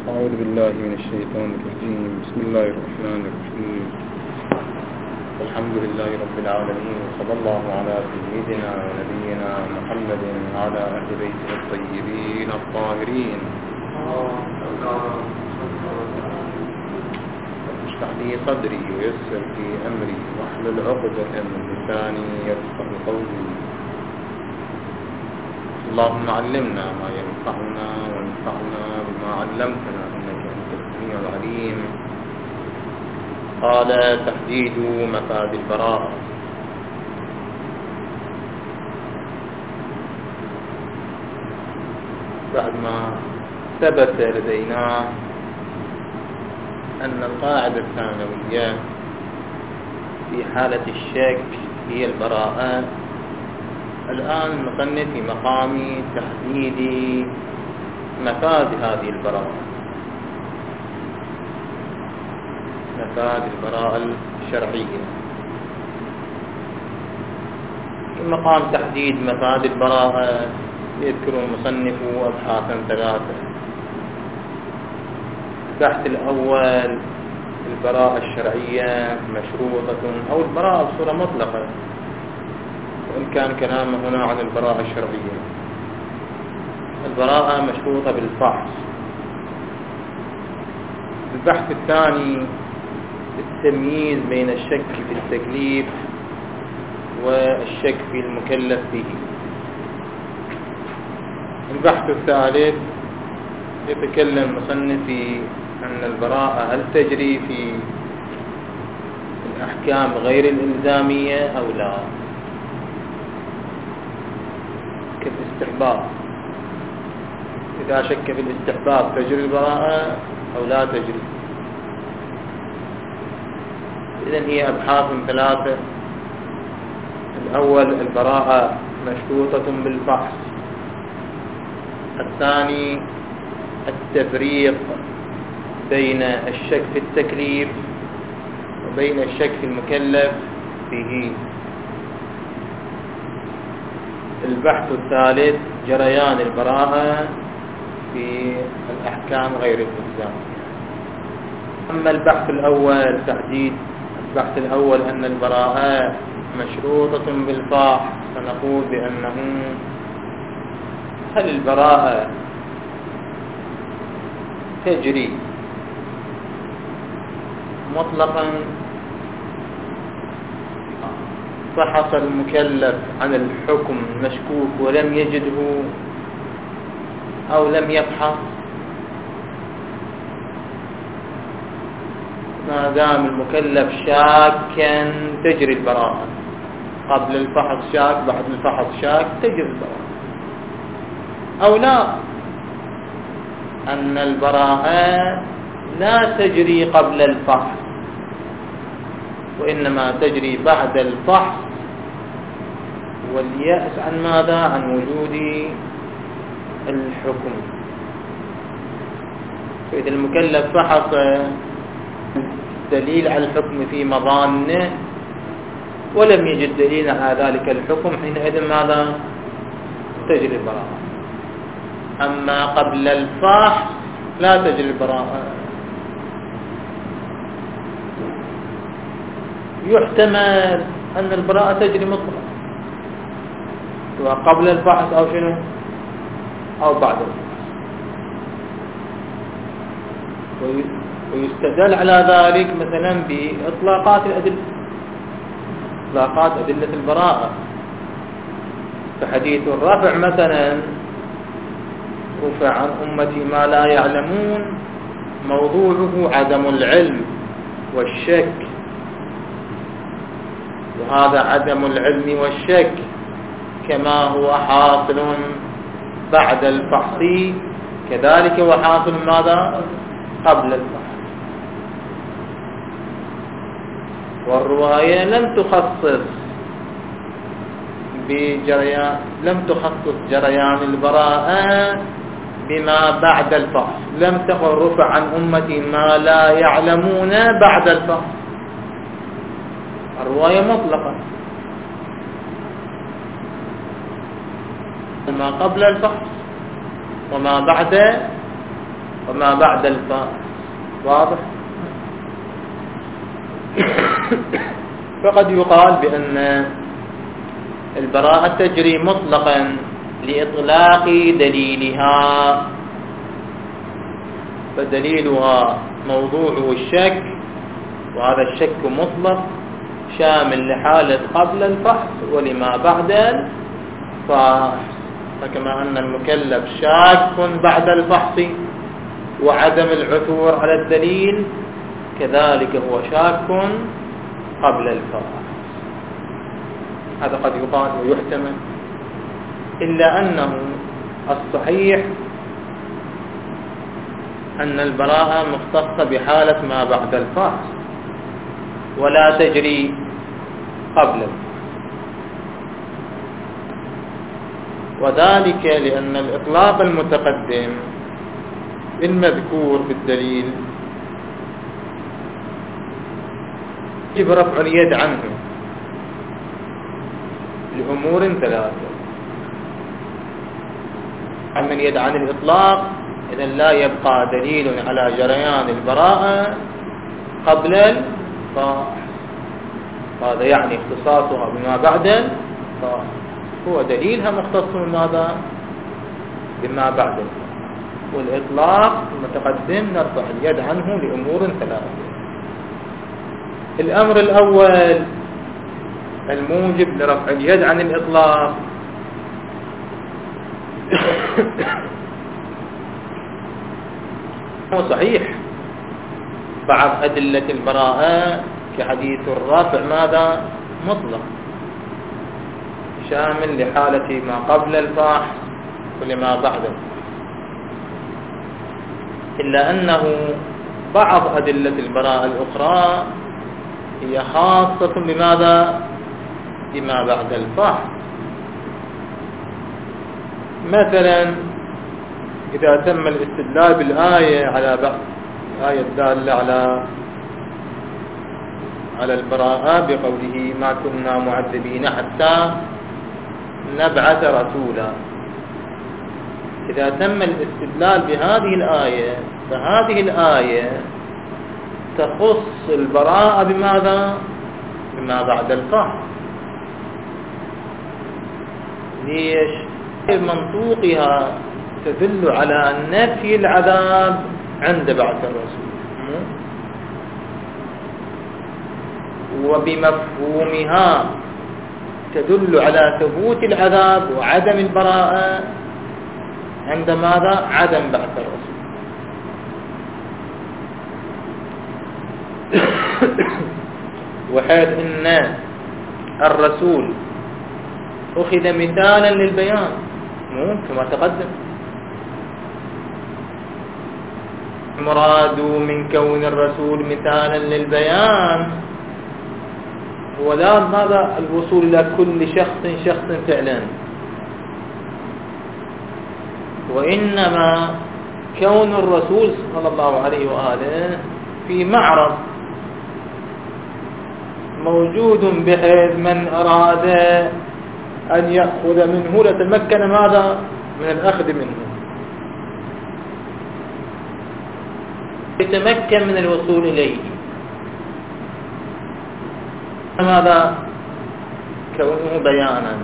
أعوذ بالله من الشيطان الرجيم. بسم الله الرحمن الرحيم. الحمد لله رب العالمين، وصلى الله على سيدنا ونبينا محمد وعلى أهل بيته الطيبين الطاهرين. اشرح لي صدري ويسر لي أمري واحلل عقدة من لساني يفقهوا قولي. اللهم علمنا ما ينفعنا وانفعنا بما علمتنا إنك أنت السميع العليم. قال: تحديد مفاد البراءة. بعد ما ثبت لدينا أن القاعدة الثانوية في حالة الشك هي البراءة، الآن المصنف في مقام تحديد مفاد هذه البراءة، مفاد البراءة الشرعية. في مقام تحديد مفاد البراءة يذكر المصنف أبحاثا ثلاثة. البحث الأول: البراءة الشرعية مشروطة، أو البراءة بصورة مطلقة، وإن كان كلامه هنا عن البراءة الشرعية. البراءة مشروطة بالفحص. البحث الثاني: التمييز بين الشك في التكليف والشك في المكلف به. البحث الثالث: يتكلم المصنف في أن البراءة هل تجري في الأحكام غير الإلزامية أو لا، كالاستحباب. إذا شك في الاستحباب تجري البراءة أو لا تجري. إذن هي أبحاث ثلاثة. الأول: البراءة مشروطة بالفحص. الثاني: التفريق بين الشك في التكليف وبين الشك في المكلف به. البحث الثالث: جريان البراءة في الأحكام غير الإلزامية. أما البحث الأول تحديد البحث الأول أن البراءة مشروطة بالفحص، فنقول بأنه هل البراءة تجري مطلقا فحص المكلف عن الحكم المشكوك ولم يجده، أو لم يبحث؟ ما دام المكلف شاكا تجري البراءة. قبل الفحص شاك، بعد الفحص شاك، تجري البراءة. أو لا، أن البراءة لا تجري قبل الفحص، وإنما تجري بعد الفحص واليأس عن ماذا؟ عن وجود الحكم. فإذا المكلف فحص دليل على الحكم في مظانه ولم يجد دليل على ذلك الحكم، حينئذ ماذا؟ تجري البراءة. أما قبل الفحص لا تجري البراءة. يحتمل أن البراءة تجري مطلقا، سواء قبل الفحص أو شنو، أو بعد الفحص. ويستدل على ذلك مثلا بإطلاقات الأدلة، إطلاقات أدلة البراءة. فحديث الرفع مثلا: رفع عن أمتي ما لا يعلمون، موضوعه عدم العلم والشك. وهذا عدم العلم والشك كما هو حاصل بعد الفحص، كذلك هو حاصل ماذا؟ قبل الفحص. والرواية لم تخصص جريان البراءة بما بعد الفحص. لم تقل رفع عن أمتي ما لا يعلمون بعد الفحص. الرواية مطلقة. ما قبل الفحص وما بعد وما بعد الفاء. واضح؟ فقد يقال بأن البراءة تجري مطلقا لإطلاق دليلها، فدليلها موضوعه الشك، وهذا الشك مطلق شامل لحالة قبل الفحص ولما بعد الفحص. فكما أن المكلف شاك بعد الفحص وعدم العثور على الدليل، كذلك هو شاك قبل الفحص. هذا قد يقال ويحتمل، إلا أنه الصحيح أن البراءة مختصة بحالة ما بعد الفحص ولا تجري قبله، وذلك لأن الإطلاق المتقدم المذكور بالدليل يجب رفع اليد عنه لأمور ثلاثة. عن اليد عن الإطلاق إذن لا يبقى دليل على جريان البراءة قبل الفحص، هذا يعني اختصاصها بما بعد الفحص، هو دليلها مختص بماذا؟ بما بعد الفحص. والإطلاق المتقدم نرفع اليد عنه لأمور ثلاثة. الأمر الأول الموجب لرفع اليد عن الإطلاق هو صحيح بعض أدلة البراءة كحديث الرافع ماذا؟ مطلق شامل لحالة ما قبل الفحص ولما بعده، إلا أنه بعض أدلة البراءة الأخرى هي خاصة بماذا؟ بما بعد الفحص. مثلا إذا تم الاستدلال بالآية على بعض الآية الدالة على البراءة بقوله ما كنا معذبين حتى نبعث رسولا، إذا تم الاستدلال بهذه الآية فهذه الآية تخص البراءة بماذا؟ بما بعد الفحص. ليش؟ منطوقها تدل على نفي العذاب عند بعث الرسول، وبمفهومها تدل على ثبوت العذاب وعدم البراءة عند ماذا؟ عدم بعث الرسول. وحيث إن الرسول أخذ مثالا للبيان كما تقدم، مراد من كون الرسول مثالا للبيان هو لا ماذا؟ الوصول إلى كل شخص فعلا، وإنما كون الرسول صلى الله عليه وآله في معرض موجود بحيث من أراد أن يأخذ منه لتمكن ماذا؟ من الأخذ منه، يتمكن من الوصول إليه. ماذا؟ كونه بيانا.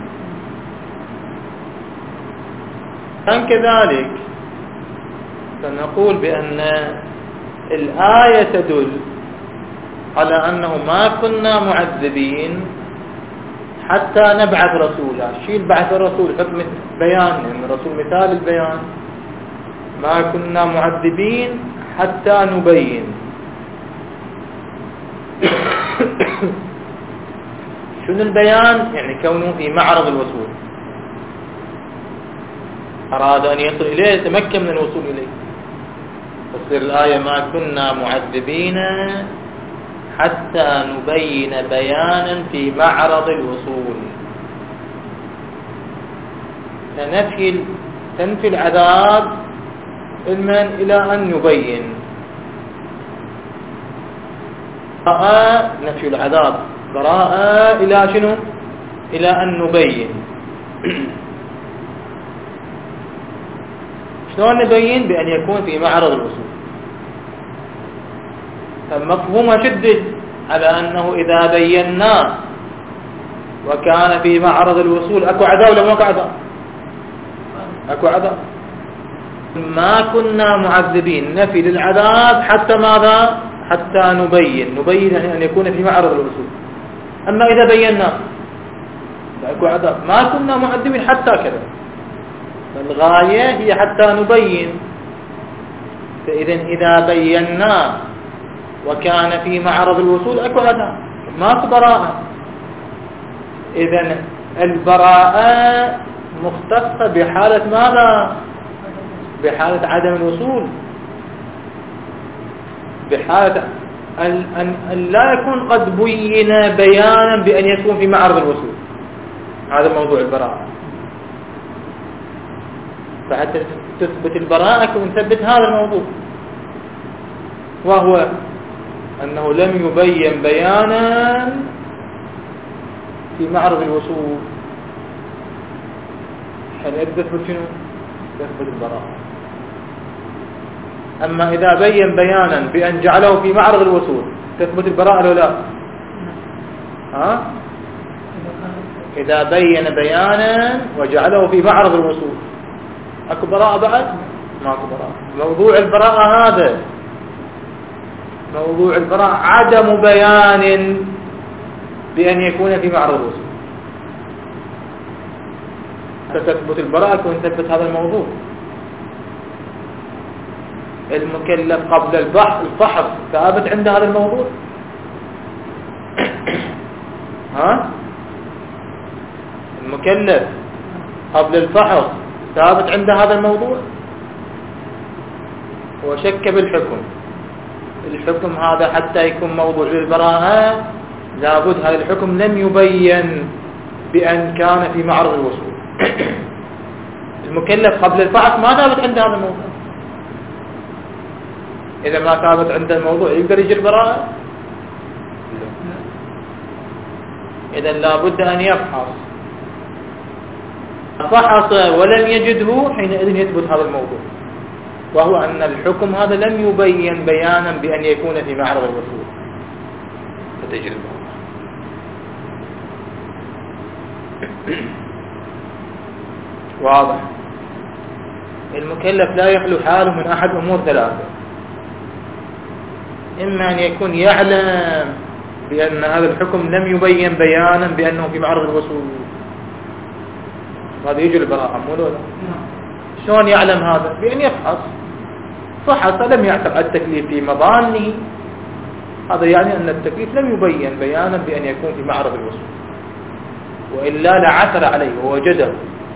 كذلك فنقول بأن الآية تدل على أنه ما كنا معذبين حتى نبعث رسولا. شيل بعث الرسول حكم بيان، يعني الرسول مثال البيان. ما كنا معذبين حتى نبين. شنو البيان؟ يعني كونه في معرض الوصول، أراد أن يصل إليه يتمكن من الوصول إليه. تصير الآية ما كنا معذبين حتى نبين بيانا في معرض الوصول، تنفي العذاب علما إلى أن نبين. براءة نفي العذاب، براءة إلى شنو؟ إلى أن نبين. شلون نبين؟ بأن يكون في معرض الوصول. فمفهومها شدد على أنه إذا بيناه وكان في معرض الوصول أكو عذاب ولا ماكو عذاب؟ أكو عذاب. ما كنا معذبين، نفي للعذاب حتى ماذا؟ حتى نبين يعني أن يكون في معرض الوصول. أما إذا بيناه أكو عذاب، ما كنا معذبين حتى كذا. فالغاية هي حتى نبين. فإذا إذا بيناه وكان في معرض الوصول أكو عذاب، ماكو براءة. إذن البراءة مختصة بحالة ماذا؟ بحالة عدم الوصول، بحالة أن لا يكون قد بين بيانا بأن يكون في معرض الوصول. هذا موضوع البراءة. فحتى تثبت البراءة كن نثبت هذا الموضوع، وهو أنه لم يبين بيانا في معرض الوصول. حين تثبت شنو؟ تثبت البراءة. أما إذا بين بيانا بأن جعله في معرض الوصول تثبت البراءة ولا لا؟ ها؟ إذا بين بيانا وجعله في معرض الوصول أكو براءة بعد؟ ما أكو براءة. موضوع البراءة هذا موضوع البراءة عدم بيان بأن يكون في معرض الوصول. تثبت البراءة كون تثبت هذا الموضوع. المكلف قبل الفحص ثابت عند هذا الموضوع. ها؟ المكلف قبل الفحص ثابت عند هذا الموضوع. وشك بالحكم. الحكم هذا حتى يكون موضوع للبراءة لابد هذا الحكم لم يبين بأن كان في معرض الوصول. المكلف قبل الفحص ما ثابت عند هذا الموضوع. إذا ما ثابت عند الموضوع يقدر يجي البراءة؟ إذا لابد أن يفحص. فحص ولم يجده حينئذ يثبت هذا الموضوع، وهو أن الحكم هذا لم يبين بيانا بأن يكون في معرض الوصول فتجري البراءة. واضح. المكلف لا يخلو حاله من أحد أمور ثلاثة: إما أن يكون يعلم بأن هذا الحكم لم يبين بيانا بأنه في معرض الوصول، هذا يجي البراءة مو لا؟ شلون يعلم هذا؟ بأن يفحص. فحص لم يعتقد التكليف في مظانه، هذا يعني أن التكليف لم يبين بيانا بأن يكون في معرض الوصول، وإلا لعثر عليه ووجده.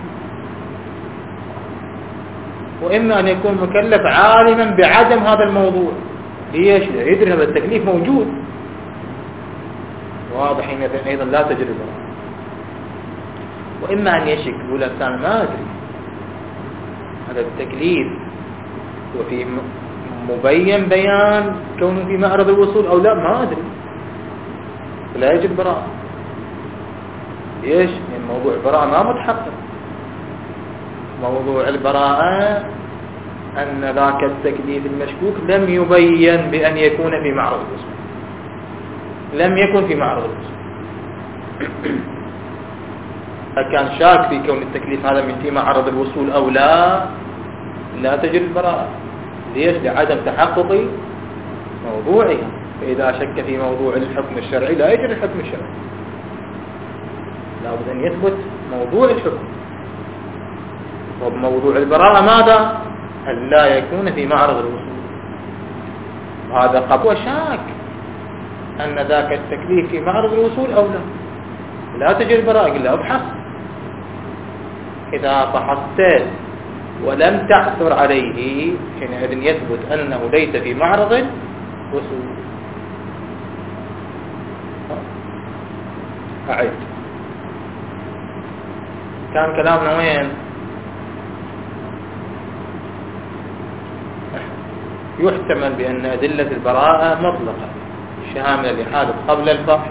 وإما أن يكون مكلف عالما بعدم هذا الموضوع، ليش؟ يدري هذا التكليف موجود. واضح. حينئذ أيضا لا تجري البراءة. وإما أن يشك يقول أنا ما أدري هذا التكليف وفي مبين بيان كونه في معرض الوصول أو لا، ما أدري، لا يجب براءة. ليش؟ يعني موضوع البراءة ما متحقق. موضوع البراءة أن ذاك التكليف المشكوك لم يبين بأن يكون في معرض الوصول، لم يكن في معرض الوصول. فكان شاك في كون التكليف هذا من في معرض الوصول أو لا تجري البراءة. ليش؟ لعدم تحقق موضوعه. فإذا شك في موضوع الحكم الشرعي لا يجري الحكم الشرعي، لابد أن يثبت موضوع الحكم. وبموضوع البراءة ماذا؟ أن لا يكون في معرض الوصول. هذا قبل شاك أن ذاك التكليف في معرض الوصول أو لا تجري البراءة إلا أبحث. إذا فحصت ولم تعثر عليه حينئذ يثبت أنه ليس في معرض الوصول. أعيد. كان كلامنا وين؟ يحتمل بأن أدلة البراءة مطلقة شاملة لحادث قبل الفحص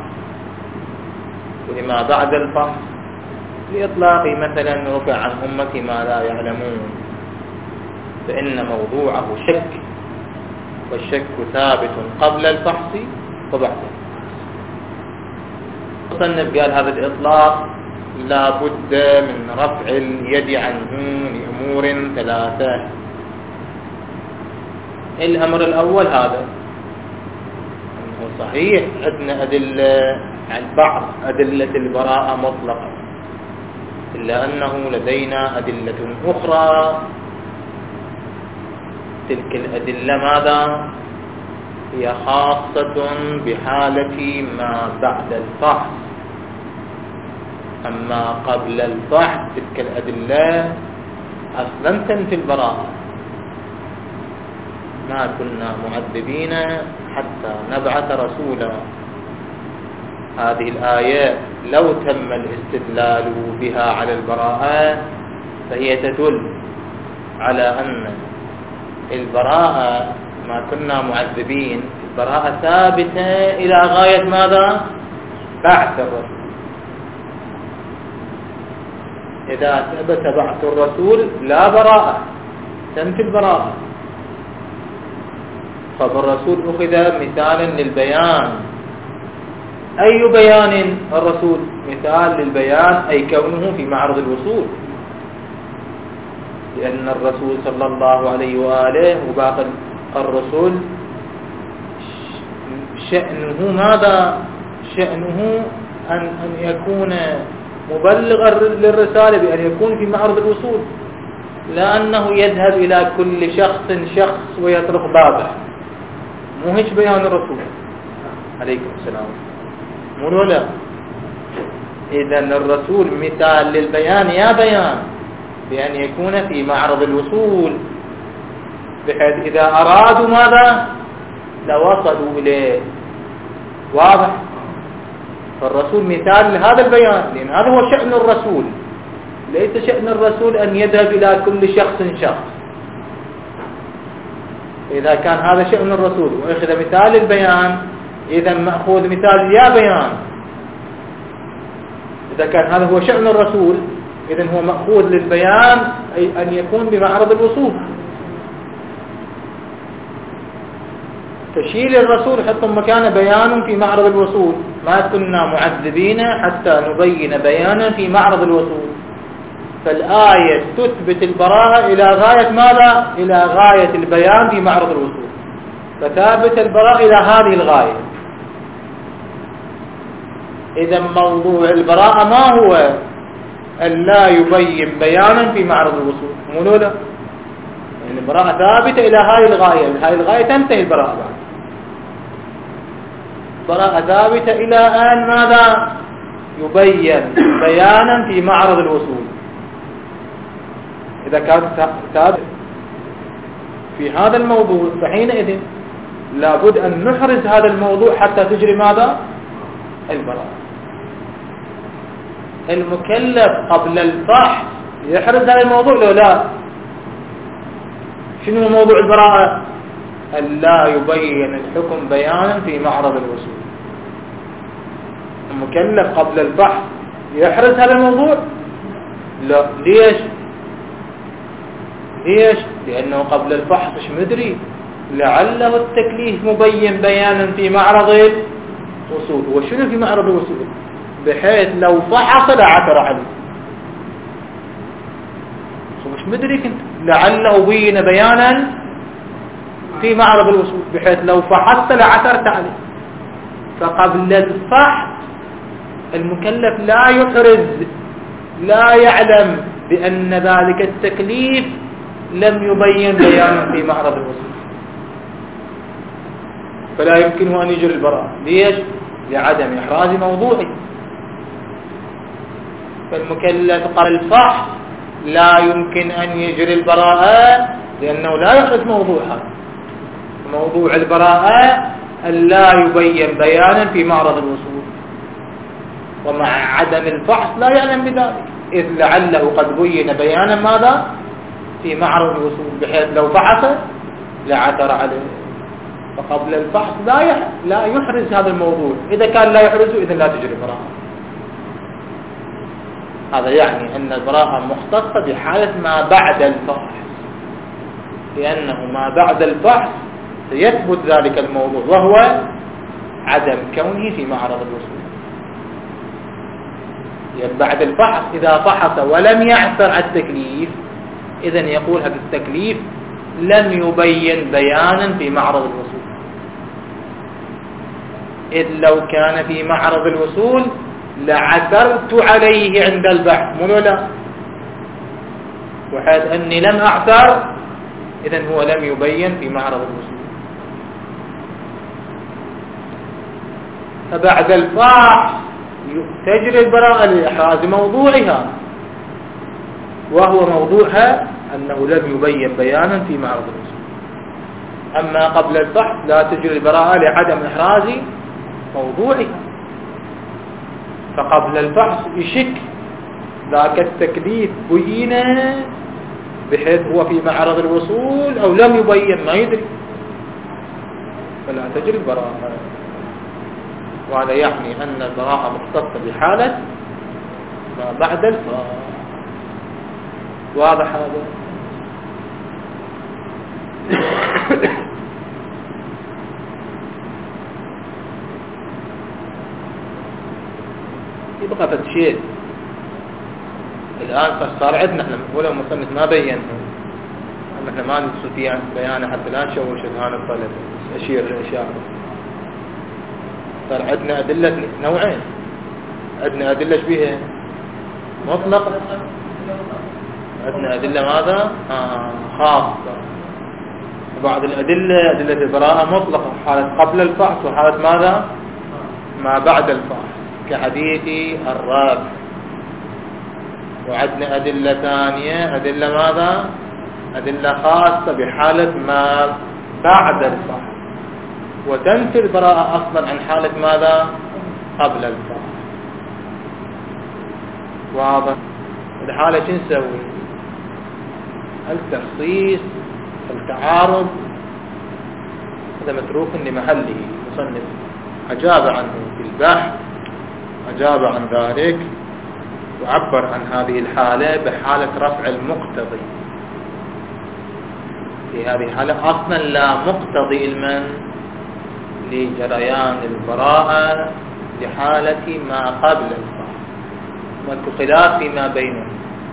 ولما بعد الفحص، لإطلاق مثلا رفع عن أمتي ما لا يعلمون، فإن موضوعه شك، والشك ثابت قبل الفحص وبعد الفحص. المصنف قال هذا الإطلاق لا بد من رفع اليد عنه لأمور ثلاثة. الأمر الأول هذا أنه صحيح عندنا أدلة عن بعض أدلة البراءة مطلقة، إلا أنه لدينا أدلة أخرى. تلك الأدلة ماذا؟ هي خاصة بحالة ما بعد الفحص، أما قبل الفحص تلك الأدلة أصلا تنفي البراءة. ما كنا معذبين حتى نبعث رسولا. هذه الآية لو تم الاستدلال بها على البراءة فهي تدل على أن البراءة ما كنا معذبين، البراءة ثابتة إلى غاية ماذا؟ بعث الرسول. إذا ثبت بعث الرسول لا براءة، تنفي البراءة. فالرسول أخذ مثالا للبيان. أي بيان الرسول؟ مثال للبيان أي كونه في معرض الوصول، لأن الرسول صلى الله عليه وآله وباقي الرسل شأنه ماذا؟ شأنه أن يكون مبلغا للرسالة، بأن يكون في معرض الوصول، لا أنه يذهب إلى كل شخص ويطرق بابه. مو هيك بيان الرسول عليكم السلام، مو لا. إذن الرسول مثال للبيان، يا بيان بأن يكون في معرض الوصول، بحيث إذا أرادوا ماذا لوصلوا إليه. واضح؟ فالرسول مثال لهذا البيان، لأن هذا هو شأن الرسول. ليس شأن الرسول أن يذهب إلى كل شخص. إذا كان هذا شأن الرسول وأخذ مثال البيان، إذا مأخوذ مثال يا بيان. إذا كان هذا هو شأن الرسول، إذن هو مأخوذ للبيان، أي أن يكون بمعرض الوصول. تشيل الرسول حتى مكان بيان في معرض الوصول. ما كنا معذبين حتى نبين بيانا في معرض الوصول. فالآية تثبت البراءة إلى غاية ماذا؟ إلى غاية البيان في معرض الوصول، فثابت البراءة إلى هذه الغاية. إذا موضوع البراءة ما هو أن لا يبين بيانا في معرض الوصول، مو لا؟ يعني البراءة ثابتة إلى هذه الغاية، هذه الغاية تنتهي البراءة بعد. البراءة ثابتة إلى أن ماذا؟ يبين بيانا في معرض الوصول. إذا كانت ثابتة في هذا الموضوع فحينئذ لابد أن نحرز هذا الموضوع حتى تجري ماذا؟ البراءة. المكلف قبل الفحص يحرز هذا الموضوع لو لا؟ شنو موضوع البراءة؟ أن لا يبين الحكم بيانا في معرض الوصول. المكلف قبل الفحص يحرز هذا الموضوع؟ لا. ليش؟ لأنه قبل الفحص مش مدري، لعله التكليف مبين بيانا في معرض الوصول. وشنو في معرض الوصول؟ بحيث لو فحص لعثر عليه. مش مدري كنت، لعله بين بيانا في معرض الوصول، بحيث لو فحصت لعثرت عليه. فقبل الفحص المكلف لا يحرز، لا يعلم بأن ذلك التكليف لم يبين بيانا في معرض الوصول، فلا يمكنه أن يجري البراءة. ليش؟ لعدم إحراز موضوعه. فالمكلف قبل الفحص لا يمكن أن يجري البراءة، لأنه لا يحرز موضوعها. موضوع البراءة أن لا يبين بيانا في معرض الوصول، ومع عدم الفحص لا يعلم بذلك، إذ لعله قد بين بيانا ماذا؟ في معرض الوصول، بحيث لو فحص لعثر عليه. فقبل الفحص لا يحرز هذا الموضوع. إذا كان لا يحرزه إذن لا تجري البراءة. هذا يعني أن البراءة مختصة بحالة ما بعد الفحص. لأنه ما بعد الفحص سيثبت ذلك الموضوع، وهو عدم كونه في معرض الوصول. يعني بعد الفحص إذا فحص ولم يعثر على التكليف، إذن يقول هذا التكليف لم يبين بيانا في معرض الوصول. إذ لو كان في معرض الوصول لعثرت عليه عند البحث، مو لا؟ وحيث أني لم أعثر إذن هو لم يبين في معرض الوصول. فبعد الفحص تجري البراءة لإحراز موضوعها، وهو موضوعها أنه لم يبين بيانا في معرض الوصول. أما قبل الفحص لا تجري البراءة لعدم إحراز موضوعها، فقبل الفحص يشك ذاك التكليف بين بحيث هو في معرض الوصول أو لم يبين، ما يدري، فلا تجري البراءة. وهذا يعني أن البراءة مختصة بحالة ما بعد الفحص. واضح هذا؟ يبقى فتشيء الآن صار عندنا احنا ولا مصنف ما بينه، احنا ما نستطيع بيانه حتى الآن شوش هذا الطلب أشير الإشارة. صار عندنا أدلة نوعين، عندنا أدلة بها مطلقة، عندنا أدلة ماذا؟ خاصة. وبعض الأدلة أدلة البراءة مطلقة، حالة قبل الفحص وحالة ماذا؟ ما بعد الفحص، كحديث الراكب. وعندنا أدلة ثانية، أدلة ماذا؟ أدلة خاصة بحالة ما بعد الفحص، وتنفي البراءة أصلا عن حالة ماذا؟ قبل الفحص. واضح؟ الحالة شو نسوي؟ التخصيص، التعارض، هذا متروك لمحله. المصنف أجاب عنه في البحث، أجاب عن ذلك وعبر عن هذه الحالة بحالة رفع المقتضي. في هذه الحالة أصلا لا مقتضي المن لجريان البراءة لحالة ما قبل الفحص، والخلاف فيما بينهم.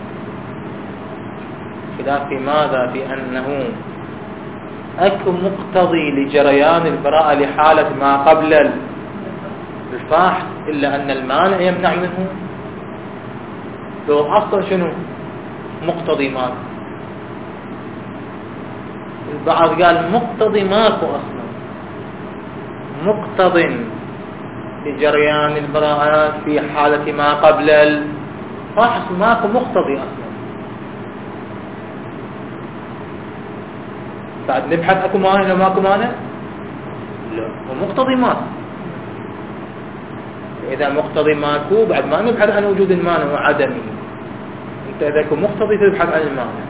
خلاف في ماذا؟ في أنه أكو مقتضي لجريان البراءة لحالة ما قبل الفحص إلا أن المانع يمنع منه. لو أصلا شنو مقتضي ماكو؟ البعض قال مقتضي ماكو أصلا، مقتض لجريان البراءة في حالة ما قبل الفحص، ماكو مقتضي أصلا. بعد نبحث أكو مانع لو ماكو مانع؟ لا، ومقتضي ماكو. إذا مقتضي ماكو بعد ما نبحث عن وجود المانع وعدمه. أنت إذا كنت مقتضي تبحث عن المانع.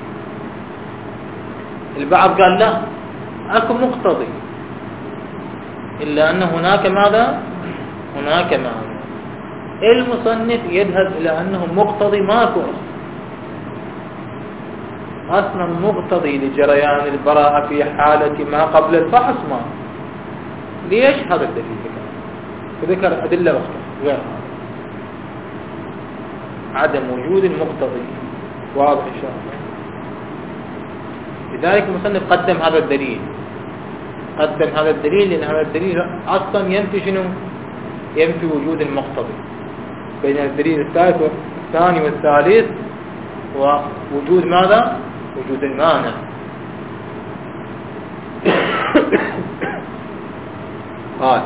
البعض قال لا، أكو مقتضي إلا أن هناك ماذا؟ هناك مانع. المصنف يذهب إلى أنه مقتضي ماكو أصلا مقتضي لجريان البراءة في حالة ما قبل الفحص ما. ليش هذا الدليل؟ فذكر أدلة أخرى غير عدم وجود المقتضي. واضح إن شاء الله. لذلك المصنف قدم هذا الدليل، قدم هذا الدليل لأن هذا الدليل أصلا ينفي شنو؟ ينفي وجود المقتضي. بين الدليل الثاني والثالث ووجود ماذا؟ وجود المانع. قال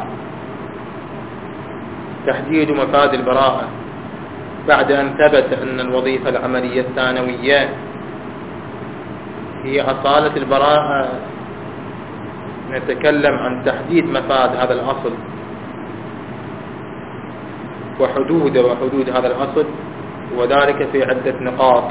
تحديد مفاد البراءة بعد أن ثبت أن الوظيفة العملية الثانوية هي أصالة البراءة. نتكلم عن تحديد مفاد هذا الأصل وحدود هذا الأصل، وذلك في عدة نقاط.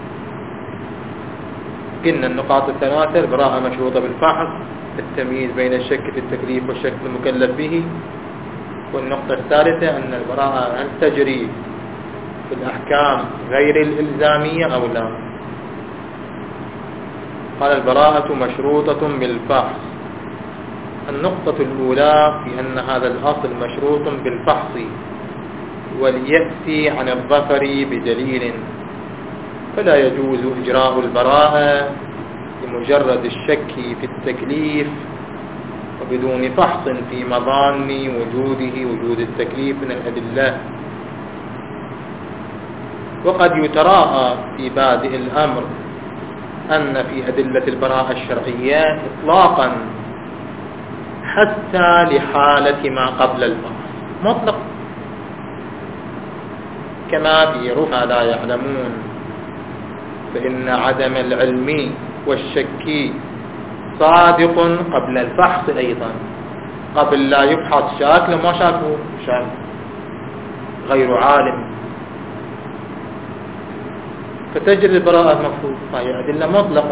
قلنا النقاط الثلاثة: البراءة مشروطة بالفحص، التمييز بين الشك في التكليف والشك في المكلف به، والنقطة الثالثة أن البراءة هل تجري في الأحكام غير الإلزامية أو لا. قال البراءة مشروطة بالفحص. النقطة الأولى في أن هذا الأصل مشروط بالفحص واليأس عن الظفر بدليل، فلا يجوز إجراء البراءة بمجرد الشك في التكليف وبدون فحص في مظان وجود التكليف من الأدلة. وقد يتراءى في بادئ الأمر أن في أدلة البراءة الشرعية إطلاقا حتى لحالة ما قبل الفحص مطلق، كما في رفع لا يعلمون، فإن عدم العلم والشك صادق قبل الفحص أيضا. قبل لا يفحص شاك لما شاكه شاك غير عالم، فتجري البراءة المفروض هي أدلة مطلقة،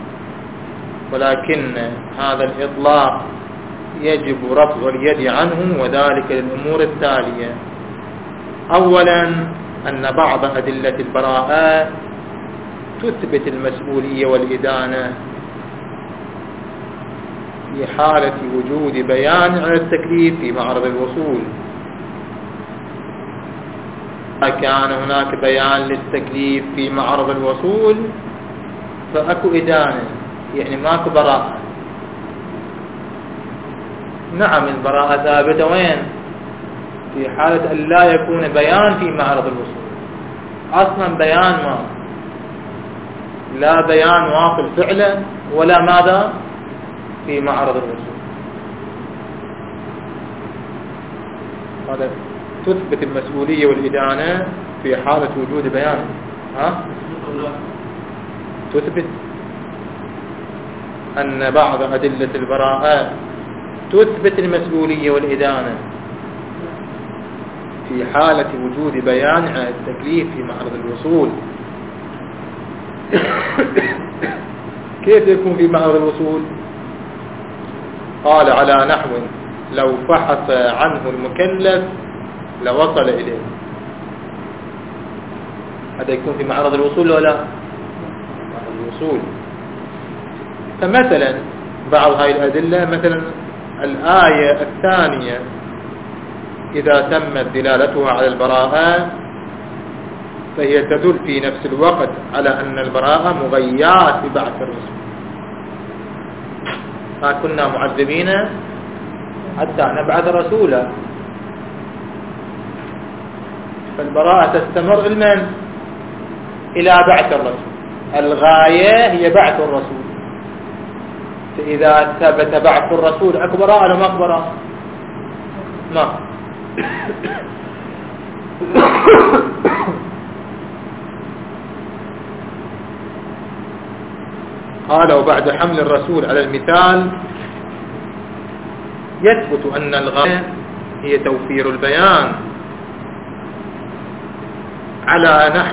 ولكن هذا الإطلاق يجب رفض اليد عنه، وذلك للأمور التالية: أولا أن بعض أدلة البراءة تثبت المسؤولية والإدانة في حالة وجود بيان على التكليف في معرض الوصول. إذا كان هناك بيان للتكليف في معرض الوصول فأكو إدانة، يعني ماكو براءة. نعم البراءة ثابتة وين؟ في حالة أن لا يكون بيان في معرض الوصول، أصلا بيان ما لا بيان واصل فعلا ولا ماذا في معرض الوصول. هذا تثبت المسؤولية والإدانة في حالة وجود بيان. تثبت أن بعض أدلة البراءة تثبت المسؤولية والإدانة في حالة وجود بيان على التكليف في معرض الوصول. كيف يكون في معرض الوصول؟ قال على نحو لو فحص عنه المكلف لوصل إليه. هذا يكون في معرض الوصول ولا معرض الوصول. فمثلا بعض هذه الأدلة، مثلا الآية الثانية إذا تمت دلالتها على البراءة فهي تدل في نفس الوقت على أن البراءة مغيات ببعث الرسول. ما كنا معذبين حتى نبعث رسولا، فالبراءة تستمر إلى بعث الرسول. الغاية هي بعث الرسول، فإذا ثبت بعث الرسول أكبر ولا ما أكبر؟ ما قال وبعد حمل الرسول على المثال يثبت أن الغاية هي توفير البيان على نحو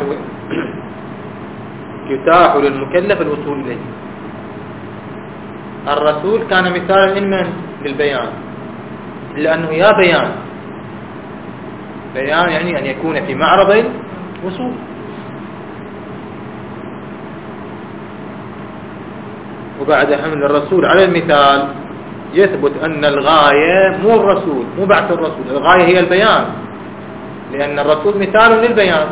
يتاح للمكلف الوصول إليه. الرسول كان مثالا للبيان، لأنه يا بيان يعني أن يكون في معرض الوصول. وبعد حمل الرسول على المثال يثبت أن الغاية مو الرسول، مو بعث الرسول، الغاية هي البيان، لأن الرسول مثال للبيان.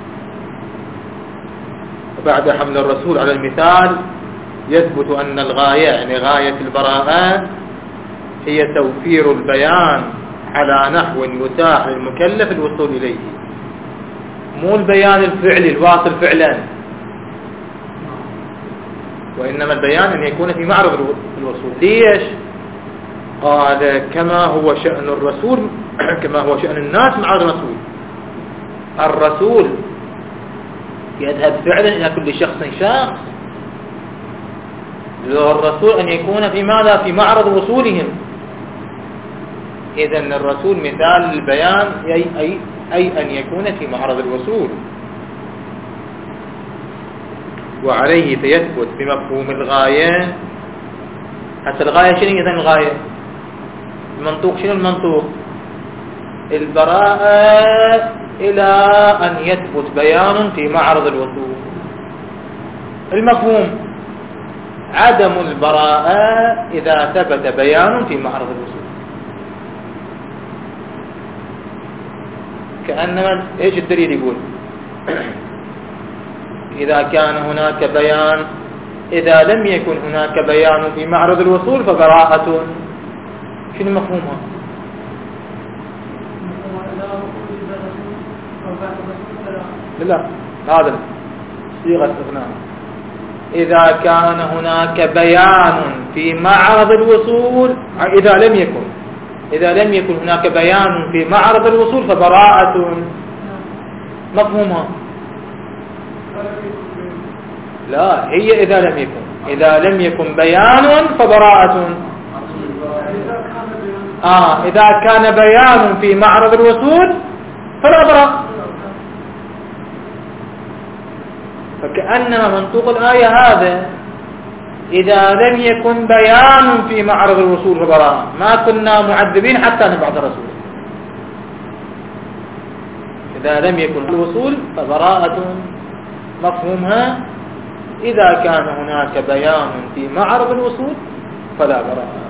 وبعد حمل الرسول على المثال يثبت أن الغاية يعني غاية البراءة هي توفير البيان على نحو يتاح للمكلف الوصول إليه، مو البيان الفعلي الواصل فعلا، وإنما البيان أن يكون في معرض الوصول. ليش؟ قال كما هو شأن الرسول كما هو شأن الناس مع الرسول. الرسول يذهب فعلا إلى كل شخص شخص، الرسول أن يكون في ماذا؟ في معرض وصولهم. إذن الرسول مثال للبيان أي أن يكون في معرض الوصول. وعليه فيثبت بمفهوم الغاية. حتى الغاية شنو؟ إذن الغاية المنطوق شنو؟ المنطوق البراءة إلى أن يثبت بيان في معرض الوصول. المفهوم عدم البراءة إذا ثبت بيان في معرض الوصول. كأنما إيش الدليل يقول؟ إذا كان هناك بيان، إذا لم يكن هناك بيان في معرض الوصول فبراءة. شنو مفهومها؟ لا، هذا صيغة استثناء. إذا كان هناك بيان في معرض الوصول، إذا لم يكن هناك بيان في معرض الوصول فبراءة. مفهومها؟ لا، هي إذا لم يكن بيان فبراءة. إذا كان بيان في معرض الوصول فلا براءة. فكأنما منطوق الآية هذا، إذا لم يكن بيان في معرض الوصول فبراءة، ما كنا معذبين حتى نبعث رسولا. إذا لم يكن الوصول فبراءة. مفهومها؟ إذا كان هناك بيان في معرض الوصول فلا براءة.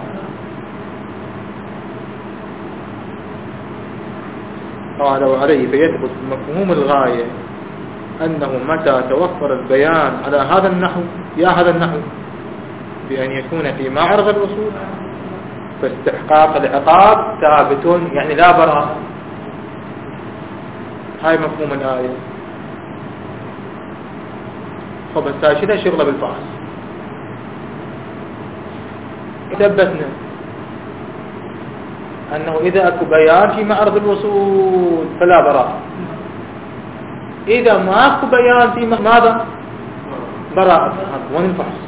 قالوا عليه فيثبت مفهوم الغاية أنه متى توفر البيان على هذا النحو بأن يكون في معرض الوصول فاستحقاق العقاب ثابت، يعني لا براءة. هاي مفهوم الآية. بس شنو شغله بالفحص؟ ثبتنا أنه إذا أكو بيان في معرض الوصول فلا براءة. إذا ما أكو بيان في ماذا؟ براءة. وين الفحص؟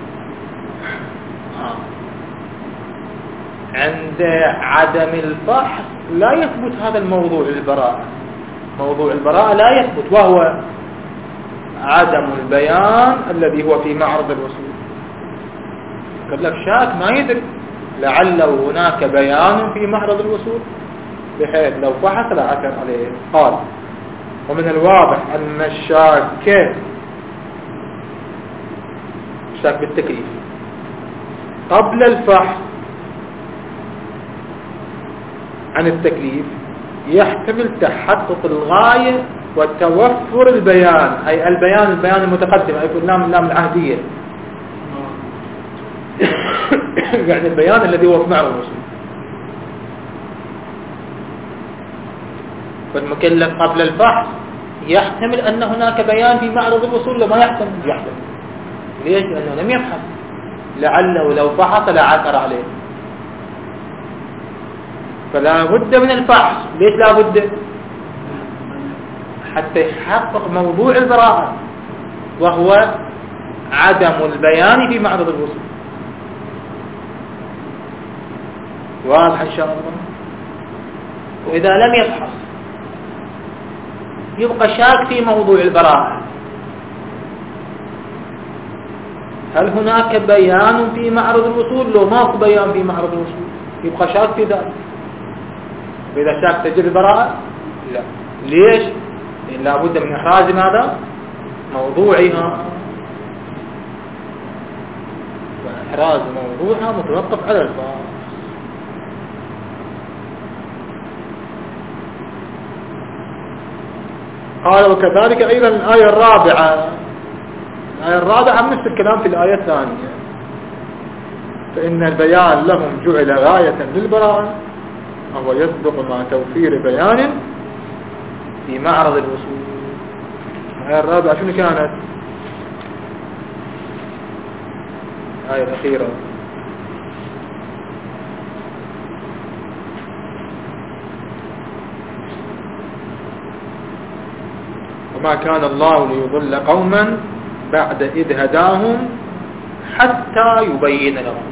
عند عدم الفحص لا يثبت هذا الموضوع البراءة. موضوع البراءة لا يثبت، وهو عدم البيان الذي هو في معرض الوصول. قال لك شاك ما يدري، لعله هناك بيان في معرض الوصول بحيث لو فحص لا عثر عليه. قال: ومن الواضح أن الشاك بالتكليف قبل الفحص عن التكليف يحتمل تحقق الغاية وتوفر البيان، أي البيان المتقدم، أي اللام العهدية يعني البيان الذي هو في معرض الوصول. فالمكلف قبل الفحص يحتمل أن هناك بيان في معرض الوصول، لما يحتمل. ليش؟ لأنه لم يفحص، لعله لو فحص لا عثر عليه. فلا بد من الفحص. ليش لا بد؟ حتى يحقق موضوع البراءة، وهو عدم البيان في معرض الوصول. واضح إن شاء الله؟ وإذا لم يفحص يبقى شاك في موضوع البراءة. هل هناك بيان في معرض الوصول؟ لو ماكو بيان في معرض الوصول يبقى شاك في ذلك. وإذا شاك تجري البراءة؟ لا. ليش؟ لأن لا بد من إحراز ماذا؟ موضوعها، وإحراز موضوعها متوقف على الفحص. قال: وكذلك أيضا الآية الرابعة نفس الكلام في الآية الثانية، فإن البيان لهم جعل غاية للبراءة وهو يسبق مع توفير بيان في معرض الوصول. الآية الرابعة شنو كانت؟ الآية الأخيرة: وما كان الله ليضل قوما بعد إذ هداهم حتى يبين لهم.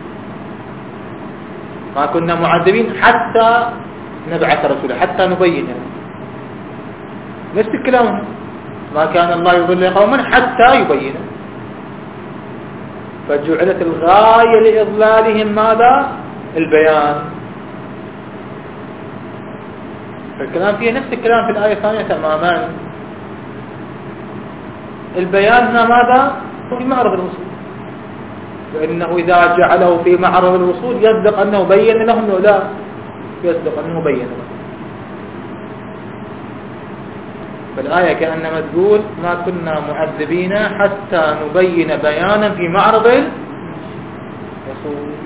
ما كنا معذبين حتى نبعث رسولا، حتى نبين لهم. نفس الكلام، ما كان الله يضل قوما حتى يبين. فجعلت الغاية لإضلالهم ماذا؟ البيان. فالكلام فيه نفس الكلام في الآية الثانية تماما. البيان هنا ماذا؟ في معرض الوصول. وإنه إذا جعله في معرض الوصول يصدق أنه بين لهم أو لا يصدق أنه بين لهم. فالآية كأنما تقول ما كنا معذبين حتى نبين بيانا في معرض الوصول.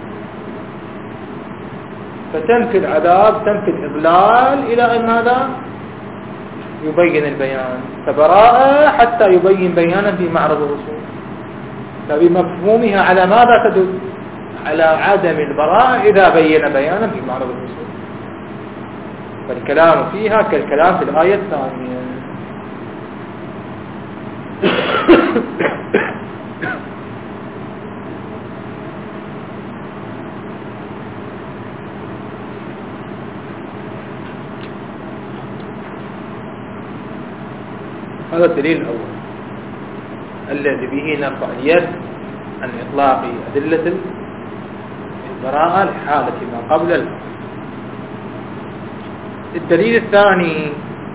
فتنفي العذاب، تنفي الإضلال إلى أن هذا يبين البيان. فبراءة حتى يبين بيانا في معرض الوصول. فبمفهومها على ماذا تدل؟ على عدم البراءة إذا بين بيانا في معرض الوصول. فالكلام فيها كالكلام في الآية الثانية. هذا الدليل الأول الذي به نرفع اليد عن إطلاق أدلة البراءة لحالة ما قبل الفصل. الدليل الثاني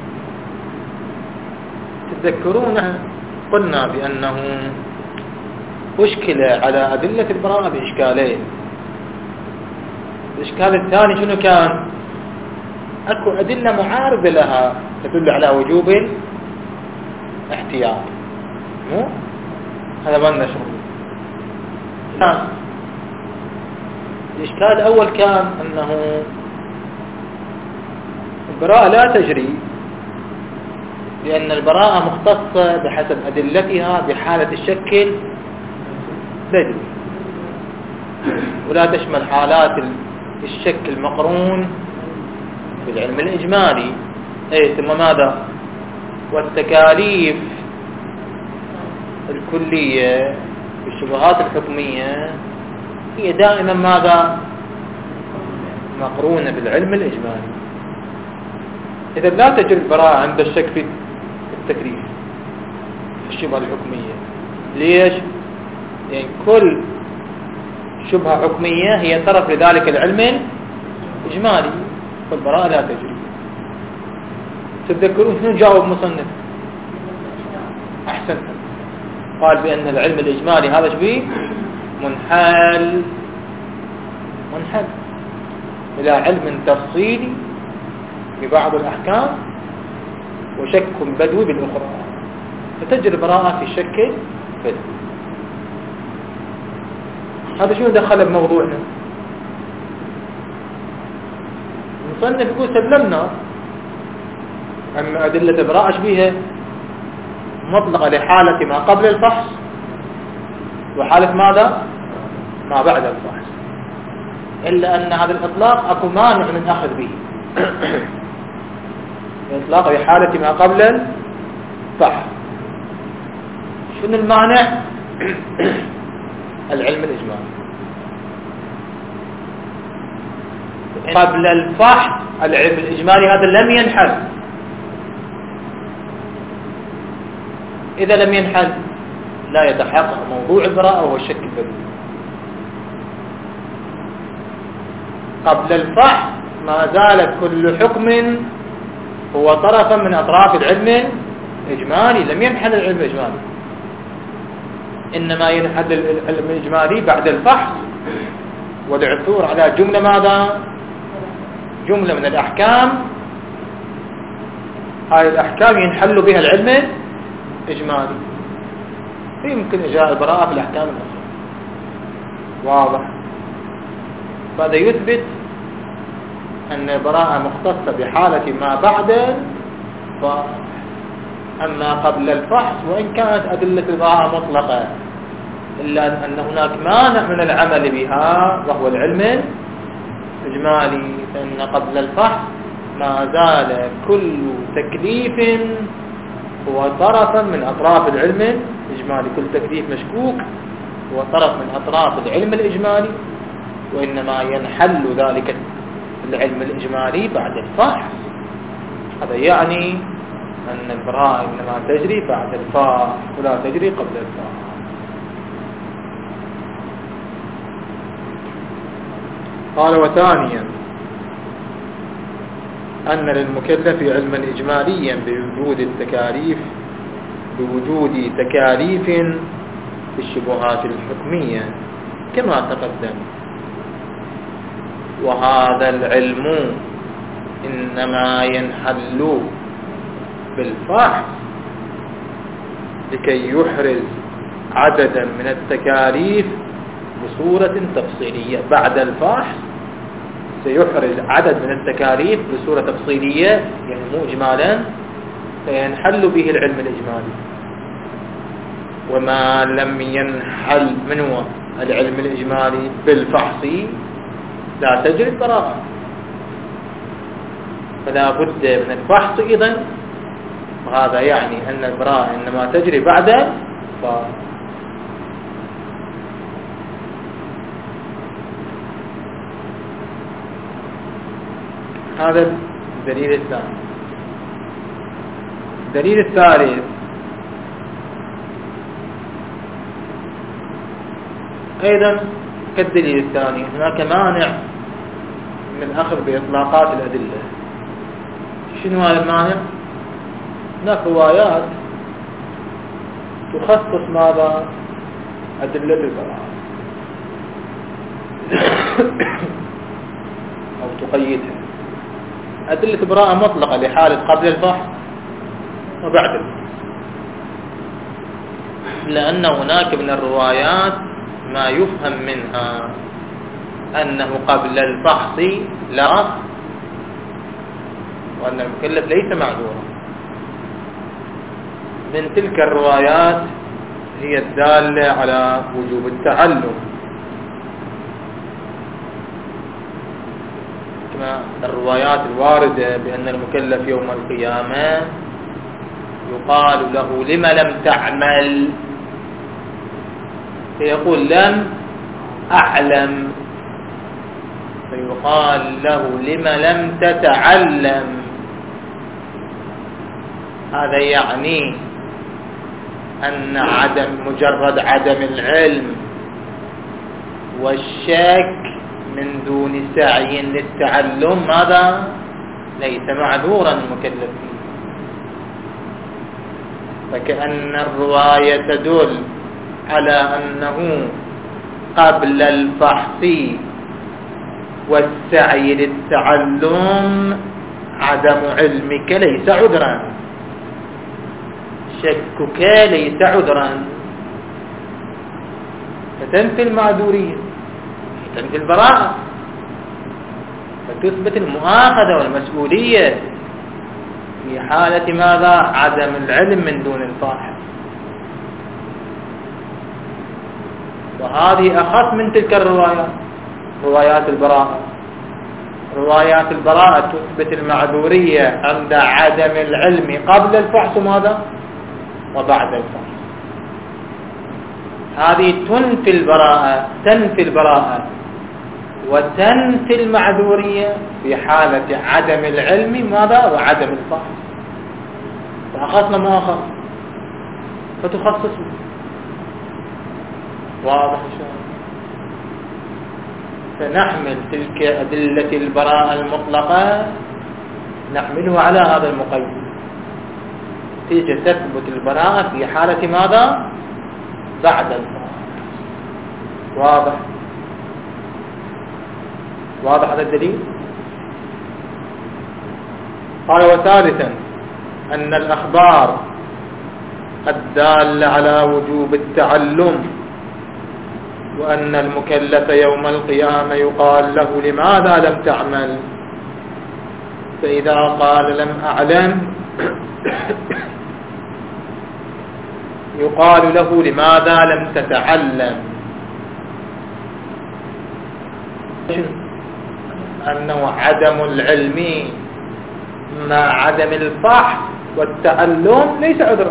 تذكرون قلنا بأنه أشكل على أدلة البراءة بإشكالين. الإشكال الثاني شنو كان؟ أكو أدلة معارضة لها تدل على وجوب احتياط، مو هذا ما لنا شغل. الإشكال الأول كان أنه البراءة لا تجري لأن البراءة مختصة بحسب أدلتها بحالة الشك البدوي، ولا تشمل حالات الشك المقرون بالعلم الإجمالي. ثم ماذا؟ والتكاليف الكلية والشبهات الحكمية هي دائما ماذا؟ مقرونة بالعلم الإجمالي. إذا لا تجري البراءة عند الشك في التكليف في الشبهة الحكمية. ليش؟ لأن كل شبهة حكمية هي طرف لذلك العلم الإجمالي، فالبراءة لا تجري. تتذكرون شنو جاوب مصنف؟ أحسن، قال بأن العلم الإجمالي هذا شبيه منحل إلى علم تفصيلي ببعض الأحكام وشك بدوي بالأخرى، فتجري البراءة في الشك بدوي. هذا شنو دخل بموضوعنا؟ المصنف يقول سلمنا أن أدلة البراءة شبيهة مطلقة لحالة ما قبل الفحص وحالة ماذا؟ ما بعد الفحص، إلا أن هذا الإطلاق أكو مانع من أخذ به. الإطلاق بحالة ما قبل الفحص. شنو المانع؟ العلم الإجمالي. قبل الفحص العلم الإجمالي هذا لم ينحل. إذا لم ينحل لا يتحقق موضوع البراءة وهو الشك البدوي. قبل الفحص ما زال كل حكم هو طرفا من أطراف العلم الإجمالي، لم ينحل العلم الإجمالي، إنما ينحل العلم الإجمالي بعد الفحص والعثور على جملة ماذا؟ جملة من الأحكام، هاي الأحكام ينحل بها العلم الإجمالي. يمكن إجراء البراءة في الأحكام الأخرى. واضح؟ فهذا يثبت أن البراءة مختصة بحالة ما بعد الفحص. أما قبل الفحص وإن كانت أدلة البراءة مطلقة إلا أن هناك مانع من العمل بها وهو العلم الإجمالي، فإن قبل الفحص ما زال كل تكليف هو طرفا من أطراف العلم الإجمالي. كل تكليف مشكوك هو طرف من أطراف العلم الإجمالي، وإنما ينحل ذلك العلم الإجمالي بعد الفحص. هذا يعني أن البراءة إنما تجري بعد الفحص ولا تجري قبل الفحص. قال وثانيا أن للمكلف علما إجماليا بوجود تكاليف بالشبهات الحكمية كما تقدم. وهذا العلم إنما ينحل بالفحص لكي يحرز عددا من التكاليف بصورة تفصيلية. بعد الفحص سيحرز عدد من التكاليف بصورة تفصيلية، يعني مو إجمالا، فينحل به العلم الإجمالي. وما لم ينحل منه العلم الإجمالي بالفحص لا تجري البراءة، فلا بد من الفحص إذن، وهذا يعني أن البراءة إنما تجري بعد الفحص. هذا الدليل الثاني. الدليل الثالث أيضا كالدليل الثاني، هناك مانع من الأخذ بإطلاقات الأدلة. شنو هذا المانع؟ هناك روايات تخصص ماذا؟ أدلة البراءة أو تقيدها. أدلة البراءة مطلقة لحالة قبل الفحص وبعد الفحص، لأن هناك من الروايات ما يفهم منها أنه قبل الفحص لا، وأن المكلف ليس معذورا. من تلك الروايات هي الدالة على وجوب التعلم، كما الروايات الواردة بأن المكلف يوم القيامة يقال له لما لم تعمل، فيقول لم أعلم، فيقال له لما لم تتعلم. هذا يعني أن مجرد عدم العلم والشك من دون سعي للتعلم ماذا؟ ليس معذورا المكلف فيه. فكأن الرواية تدل على أنه قبل الفحص والسعي للتعلم عدم علمك ليس عذرا، شكك ليس عذرا، فتنفي المعذورية، تنفي البراءة، فتثبت المؤاخذة والمسؤولية في حالة ماذا؟ عدم العلم من دون الفاحش. وهذه أخف من تلك الروايات، روايات البراءة. روايات البراءة تثبت المعذورية عند عدم العلم قبل الفحص ماذا؟ وبعد الفحص. هذه تنفي البراءة وتنفي المعذورية في حالة عدم العلم ماذا؟ وعدم الفحص. فأخذنا ما أخذ فتخصصه. واضح إن شاء الله. فنحمل تلك أدلة البراءة المطلقة نحملها على هذا المقيد، تيجي تثبت البراءة في حالة ماذا؟ بعد الفحص. واضح هذا الدليل. قال وثالثا أن الأخبار الدالة على وجوب التعلم وأن المكلف يوم القيامة يقال له لماذا لم تعمل، فإذا قال لم أعلم يقال له لماذا لم تتعلم، أنه عدم العلم مع عدم الفحص والتعلم ليس عذرا.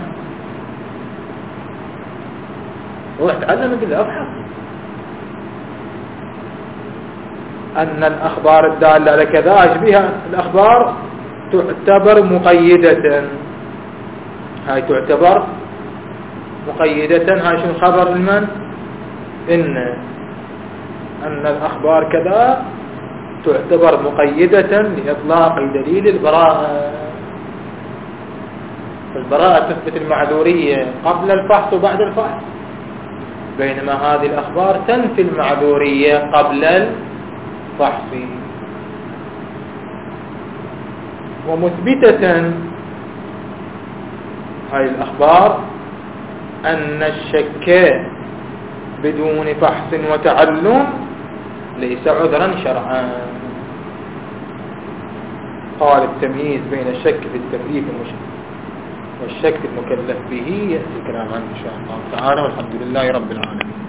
روح تعلم يقول له ابحث. أن الأخبار الدالة على كذا أشبه الأخبار تعتبر مقيدة، هاي تعتبر مقيدة. هاي شو خبر المن؟ أن الأخبار كذا تعتبر مقيدة لإطلاق دليل البراءة. البراءة تثبت المعذورية قبل الفحص وبعد الفحص، بينما هذه الأخبار تنفي المعذورية قبل الفحص. ومثبتة هذه الأخبار أن الشك بدون فحص وتعلم ليس عذرا شرعا. قال التمييز بين الشك في التكليف والشك المكلف به يأتي كلام عنه إن شاء الله تعالى، والحمد لله رب العالمين.